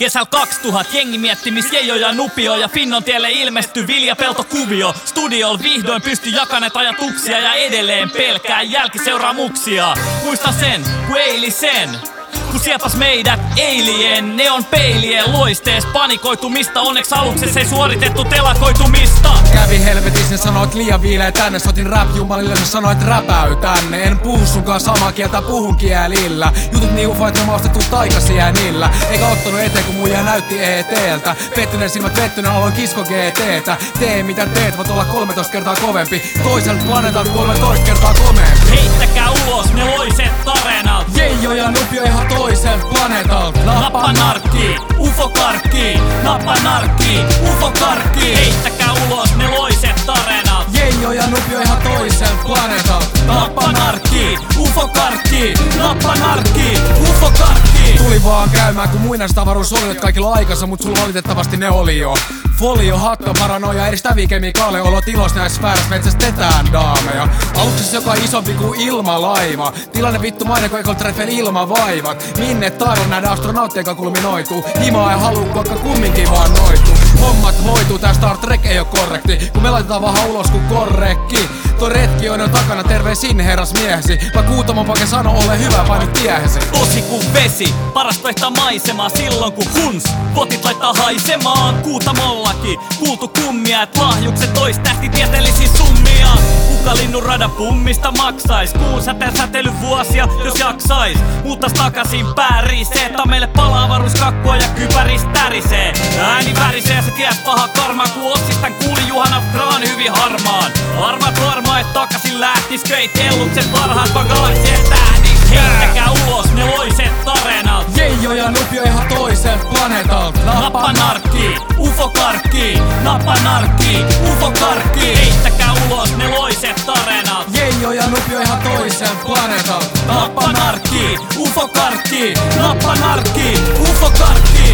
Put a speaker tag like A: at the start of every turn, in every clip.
A: Kesällä 2000 jengi mietti mis Jeijo ja Nupio ja Finnontielle ilmestyi Viljapelto-kuvio. Studiol vihdoin pystyi jakaneet ajatuksia ja edelleen pelkää jälkiseuraamuksia. Muistan sen, kun eilisen. Kun siepas meidät alien, ne on peilien loistees panikoitumista. Onneksi aluksessa ei suoritettu telakoitumista.
B: Kävi helvetissä, sanoit liian viileä tänne. Soitin rap-jumalille, sä sanoit räpäy tänne. En puhu sunkaan samaa kieltä, puhun kielillä. Jutut niin ufoit, ne maustettu taikasienillä. Eikä ottanut eteen, kun muija näytti ET:ltä. Pettyneen silmät vettyneen, aloin kisko GT:tä. Tee mitä teet, voit olla 13 kertaa kovempi. Toiselta planeetalta 13 kertaa komeempi.
A: Heittäkää ulos ne loiset tarinat.
B: Jeijo ja Nupio ihan toiselta planeetalta.
A: Nappa narkki, ufo karkki. Nappa narkki, ufo karkki. Heittäkää ulos ne loiset tarinat.
B: Jeijo ja Nupio ihan toiselta planeetalta.
A: Nappa narkki, ufo karkki. Nappa narkki, ufo karkki.
B: Tuli vaan käymään kun muinaisavaruus oli kaikilla aikansa, mut sulla valitettavasti ne oli jo. Folio, hatto, paranoja, eri stävikemikaaleja, olot ilos näissä sfäärässä metsästetään daameja. Aluksessa joka isompi kuin ilmalaiva. Tilanne vittu mainen, kun ekol treffel ilmavaivat. Minne taivaan näiden astronauttien kanssa kulminoituu. Himaa ei haluu, koska kumminkin vaan noituu. Hommat hoituu, tää Star Trek ei oo korrekti. Kun me laitetaan vähän ulos kuin korrekki. Toi retki on jo takana, terve sinne herras miehesi. Mä Kuutamon pake sano, ole hyvä, vai nyt tiehesi.
A: Tosi kuin vesi, paras vaihtaa maisemaa silloin kun huns. Votit laittaa haisemaan Kuutamollakin. Kuultu kummia, et lahjukset tois tähtitieteellisiä summia. Kuka linnun radan pummista maksais? Kuun säteen säteily vuosia, jos jaksais. Muuttas takasin päärisee, että meille palaa avaruuskakkua ja kypäris tärisee. Ääni värisee ja se ties paha karmaa, kun ossistan kuuli Juhana Graan hyvin harmaan. Arvat varmaa, et takasin lähtis köit ellukset parhaat vaan galaksien tähdis. Heittäkää ulos ne loiset tarinat.
B: Jeijo ja Nupio ihan toiselta planeetalta.
A: Nappa narkki, ufo karkki. Nappa narkki, ufo karkki. Heittäkää ulos ne loiset tarinat.
B: Jeijo ja Nupio ihan toiselta planeetalta.
A: Nappa narkki, ufo karkki. Nappa narkki, ufo karkki.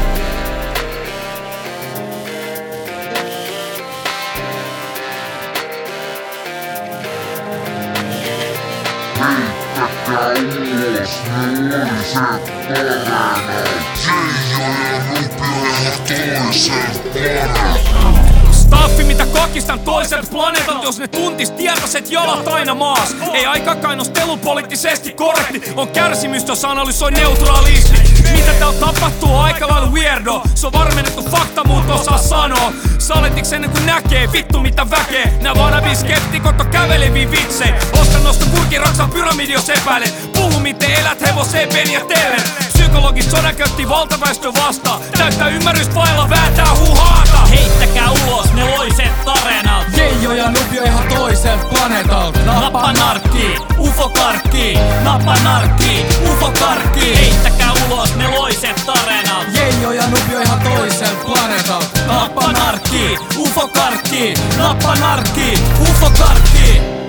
C: Heittäkää ulos ne loiset tarinat. Jeijo ja Nupio ihan toiselta planeetalta.
A: Staffi mitä kakistan toiselta planeetalta, jos ne tuntis tietoiset jalat aina maas. Ei aikakainostelun poliittisesti korrekti, on kärsimystä jos analysoi neutraalisti. Mitä täällä tapahtuu aika lailla weirdo, se on varmennettu fakta, muut osaa sanoa. Saletiks ennen kuin näkee, vittu mitä väkee. Nää vanavii skeptikot on kävelevii vitsei. Ostan nosta kurkin raksan pyramidi jos epäilet. Puhu miten elät hevoseen penjätellen. Psykologista sodankäytti valtaväestö vastaan. Täyttää ymmärrystä vailla vääntää huuhaata. Heittäkää ulos ne loiset tarinat.
B: Jeijo ja Nupio ihan toiselta planeetalta.
A: Nappa narkki, ufo karkki. Nappa narkki, ufo karkki. Heittäkää ulos ne loiset tarinat.
B: Jeijo ja Nupio ihan toiselta planeetalta.
A: Nappa narkki, ufo karkki. Nappa narkki, ufo karkki.